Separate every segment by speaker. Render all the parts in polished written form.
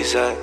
Speaker 1: Dice,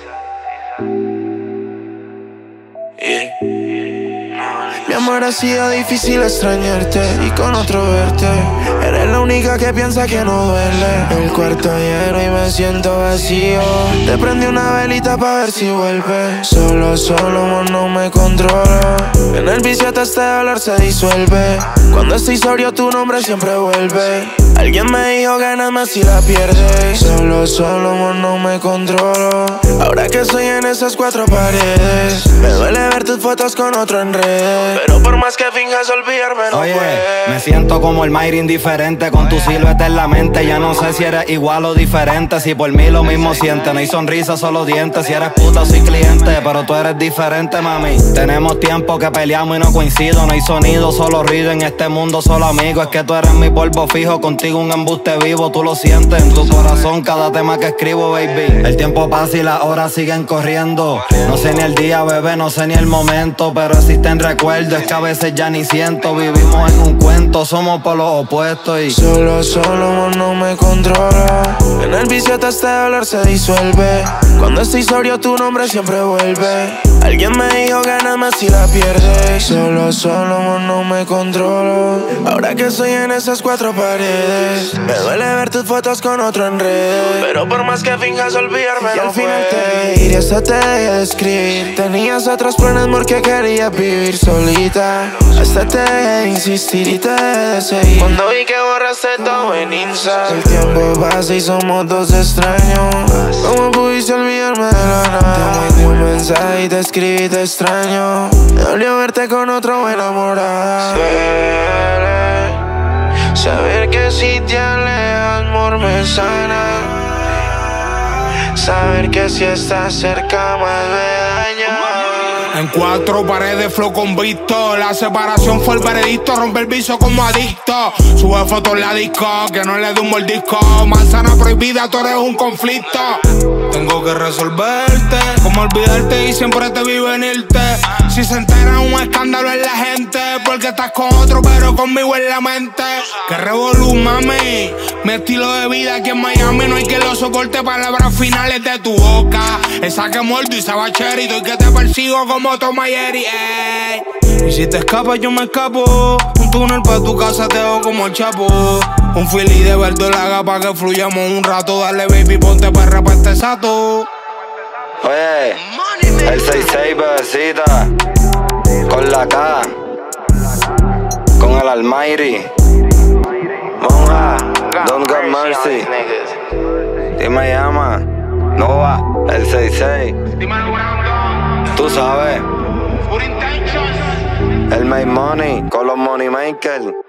Speaker 1: yeah.
Speaker 2: Mi amor, ha sido difícil extrañarte y con otro verte. Eres la única que piensa que no duele. El cuarto lleno y me siento vacío. Te prendí una velita pa' ver si vuelve. Solo, amor, no me controlo. En el vicio este dolor se disuelve. Cuando estoy sobrio tu nombre siempre vuelve. Alguien me dijo ganas más si la pierdes. Solo, amor, no me controlo. Ahora que estoy en esas cuatro paredes, me duele ver tus fotos con otro en redes. Pero por más que finjas olvidarme no puedes.
Speaker 3: Me siento como el Mayri indiferente. Con tu silueta en la mente. Ya no sé si eres igual o diferente. Si por mí lo mismo sientes. No hay sonrisa, solo dientes. Si eres puta soy cliente, pero tú eres diferente, mami. Tenemos tiempo que peleamos y no coincido. No hay sonido, solo ruido. En este mundo solo amigos. Es que tú eres mi polvo fijo. Contigo un embuste vivo. Tú lo sientes en tu corazón cada tema que escribo, baby. El tiempo pasa y las horas siguen corriendo. No sé ni el día, bebé, no sé ni el momento, pero existen recuerdos, es que a veces ya ni siento. Vivimos en un cuento, somos por los opuestos y
Speaker 2: solo, amor, no me controlo. En el vicio este dolor se disuelve. Cuando estoy sobrio tu nombre siempre vuelve. Alguien me dijo ganas más si la pierdes. Solo, amor, no me controlo. Ahora que estoy en esas cuatro paredes, me duele ver tus fotos con otro en redes. Pero por más que finjas olvidarme y no al final te ir y hasta te dejé de escribir. Tenías otros planes porque querías vivir solita. Hasta te dejé de insistir y te dejé de seguir. Cuando vi que borraste todo en Insta. El tiempo pasa y somos dos extraños. ¿Cómo pudiste olvidarme de la nada? Te mandé un mensaje y te escribí te extraño. Me dolió verte con otro buen enamorada. Suele saber que si te alejas, amor, me sana. Saber que si estás cerca más me daña.
Speaker 4: En cuatro paredes, flow convicto. La separación fue el veredicto. Rompe el vicio como adicto. Sube fotos en la disco, que no le dé un mordisco. Manzana prohibida, tú eres un conflicto. Tengo que resolverte, cómo olvidarte y siempre te vi venirte. Si se entera un escándalo en la gente, porque estás con otro pero conmigo en la mente. Que revolú, mami, mi estilo de vida aquí en Miami. No hay que lo soporte, palabras finales de tu boca. Esa que muerdo y se va cherito y que te persigo como Tom y Jerry, ey. Y si te escapas yo me escapo. Un túnel pa' tu casa te hago como el Chapo. Un fili de verdolaga pa' que fluyamos un rato. Dale baby, ponte perra pa' este sato.
Speaker 3: oye, el 6-6, bebecita. Con la K, con el Almighty. Monja, Don't Got Mercy. ¿Quién me llama? Nova, el 6-6. Tú sabes. El Make Money con los Money Makers.